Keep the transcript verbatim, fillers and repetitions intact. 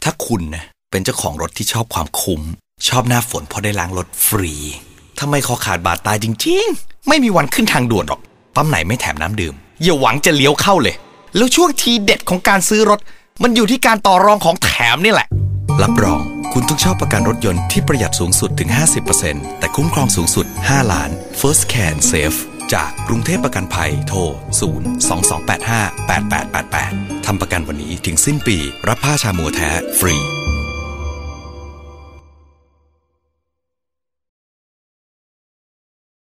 ถ้าคุณนะเป็นเจ้าของรถที่ชอบความคุ้มชอบหน้าฝนเพราะได้ล้างรถฟรีทำไมคอขาดบาดตายจริงๆไม่มีวันขึ้นทางด่วนหรอกปั๊มไหนไม่แถมน้ำดื่มอย่าหวังจะเลี้ยวเข้าเลยแล้วช่วงทีเด็ดของการซื้อรถมันอยู่ที่การต่อรองของแถมนี่แหละรับรองคุณต้องชอบประกันรถยนต์ที่ประหยัดสูงสุดถึง ห้าสิบเปอร์เซ็นต์ แต่คุ้มครองสูงสุดห้าล้าน First Can Safe จากกรุงเทพประกันภัยโทรศูนย์ สอง สอง แปด ห้า แปด แปด แปด แปดทำประกันวันนี้ถึงสิ้นปีรับผ้าชามัวแท้ฟรี